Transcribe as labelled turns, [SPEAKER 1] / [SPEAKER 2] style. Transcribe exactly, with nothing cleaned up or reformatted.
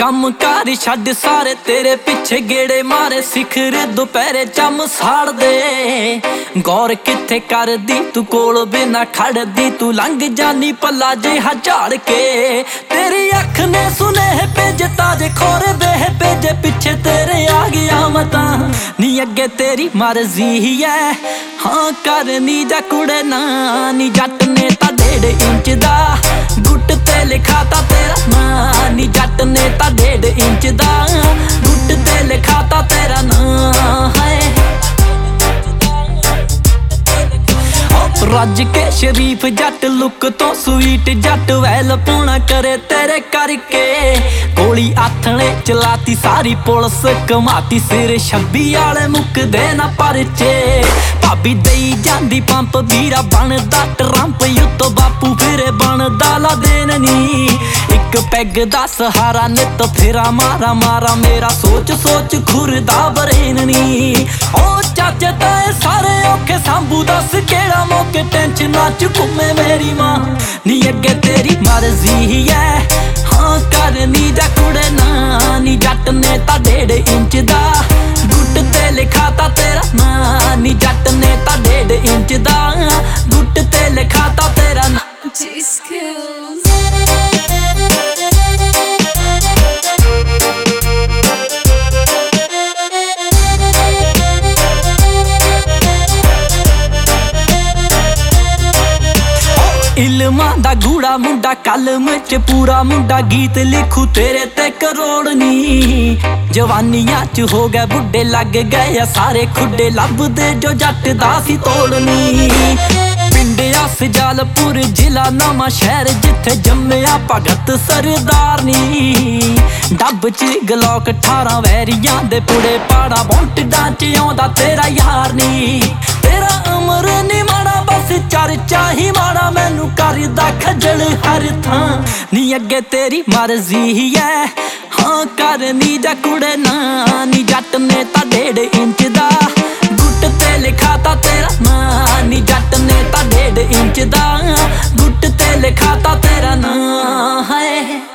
[SPEAKER 1] ਕੰਮ ਕਾਰ ਛੱਡ ਸਾਰੇ ਤੇਰੇ ਪਿੱਛੇ ਗੇੜੇ ਮਾਰੇ ਸਿਖਰ ਦੁਪਹਿਰੇ ਚਮ ਸਾੜਦੇ ਗੌਰ ਕਿੱਥੇ ਕਰਦੀ ਤੂੰ ਕੋਲ ਬਿਨਾ ਖੜਦੀ ਤੂੰ ਲੰਘ ਜਾਨੀ ਪੱਲਾ ਜਿਹਾ ਝਾੜ ਕੇ ਤੇਰੀ ਅੱਖ ਨੇ ਸੁਨੇਹੇ ਭੇਜੇ ਤਾਜੇ ਖੋਰੇ ਬੇਹ ਭੇਜੇ ਪਿੱਛੇ ਤੇਰੇ ਆ ਗਿਆ ਮਤਾਂ ਨੀ ਅੱਗੇ ਤੇਰੀ ਮਰਜ਼ੀ ਐ ਹਾਂ ਕਰਨੀ ਜਾ ਕੁੜੇ ਨਾ ਨੀ ਜੱਟ ਨੇ ਤਾਂ ਡੇਢ ਇੰਚ ਦਾ ਗੁੱਟ ਤੇ ਲਿਖਾਤਾ ਤੇਰਾ ਨਾਂ ਨੀ ਜੱਟ ਨੇ ਤਾਂ ਡੇਢ ਇੰਚ ਦਾ ਗੁੱਟ ਤੇ ਲਿਖਾਤਾ ਤੇਰਾ ਨਾਂ ਹੈ ਰੱਜ ਕੇ ਸ਼ਰੀਫ ਜੱਟ ਲੁੱਕ ਤੋਂ ਸਵੀਟ ਜੱਟ ਵੈਲ ਪੂਣਾ ਕਰੇ ਤੇਰੇ ਕਰਕੇ ਗੋਲੀ ਆਥਣੇ ਚਲਾਤੀ ਸਾਰੀ ਪੁਲਿਸ ਕਮਾਤੀ ਸਿਰ ਛੱਬੀ ਵਾਲੇ ਮੁੱਕਦੇ ਨਾ ਪਰਚੇ ਭਾਬੀ ਦੇਈ ਜਾਂਦੀ ਪੰਪ ਵੀਰਾ ਬਣਦਾ ਟਰੰਪ ਉੱਤੋਂ ਬਾਪੂ ਫਿਰੇ ਬਣਦਾ ਲਾ ਦੇਣ ਨੀ ਇੱਕ ਪੈਗ ਦਾ ਸਹਾਰਾ ਨਿੱਤ ਫੇਰਾ ਮਾਰਾ ਮਾਰਾ ਮੇਰਾ ਸੋਚ ਸੋਚ ਖੁਰਦਾ ਬਰੇਨ ਨੀ ਉਹ ਚਾਚੇ ਤਾਏ ਸਾਰੇ ਔਖੇ ਸਾਂਭੂ ਦੱਸ ਕਿਹੜਾ ਮੌਕੇ ਟੈਨਸ਼ਨਾਂ ਚ ਘੁੰਮੇ ਮੇਰੀ ਮਾਂ ਨੀ ਅੱਗੇ ਤੇਰੀ ਮਰਜ਼ੀ ਐ ਹਾਂ ਕਰਨੀ ਜਾ ਕੁੜੇ ਨਾ ਨੀ ਜੱਟ ਨੇ ਤਾਂ ਡੇਢ ਇੰਚ ਦਾ ਗੁੱਟ ਤੇ ਲਿਖਾਤਾ ਤੇਰਾ ਨਾਂ ਨੀ ਜੱਟ ਨੇ ਤਾਂ ਡੇਢ ਇੰਚ ਦਾ ਗੁੱਟ ਤੇ ਲਿਖਾਤਾ ਤੇਰਾ ਨਾਂ ਇਲਮਾਂ ਦਾ ਗੂੜਾ ਮੁੰਡਾ ਕਲਮ ਚ ਪੂਰਾ ਮੁੰਡਾ ਗੀਤ ਲਿਖੂ ਤੇਰੇ ਤੇ ਕਰੋੜ ਨੀ ਜਵਾਨੀਆਂ ਚ ਹੋ ਗਏ ਬੁੱਢੇ ਲੱਗ ਗਏ ਆ ਸਾਰੇ ਖੁੱਡੇ ਲੱਭਦੇ ਜੋ ਜੱਟ ਦਾ ਸੀ ਤੋੜਨੀ ਪਿੰਡਿਆ ਸਜਾਲਪੁਰ ਜ਼ਿਲ੍ਹਾ ਨਵਾਂ ਸ਼ਹਿਰ ਜਿੱਥੇ ਜੰਮਿਆ ਭਗਤ ਸਰਦਾਰ ਨੀ ਡੱਬ ਚ ਗਲੋਕ ਅਠਾਰਾਂ ਵੈਰੀਆਂ ਦੇ ਪੁੜੇ ਪਾੜਾ ਬੌਂਟਡਾਂ ਚ ਆਉਂਦਾ ਤੇਰਾ ਯਾਰ ਨੀ ਤੇਰਾ ਅਮਰ ਨੀ ਮਾੜਾ ਬਸ ਚਰਚਾ ਹੀ ਮਾੜਾ ਮੈਨੂੰ ਕਰਦਾ ਖੱਜਲ ਹਰ ਥਾਂ ਨੀ ਅੱਗੇ ਤੇਰੀ ਮਰਜ਼ੀ ਐ ਹਾਂ ਕਰਨੀ ਜਾ ਕੁੜੇ ਨਾ ਨੀ ਜੱਟ ਨੇ ਤਾਂ ਡੇਢ ਇੰਚ ਦਾ ਗੁੱਟ ਤੇ ਲਿਖਾਤਾ ਤੇਰਾ ਨਾਂ ਨੀ ਜੱਟ ਨੇ ਤਾਂ ਡੇਢ ਇੰਚ ਦਾ ਗੁੱਟ ਤੇ ਲਿਖਾਤਾ ਤੇਰਾ ਨਾਂ ਹੈ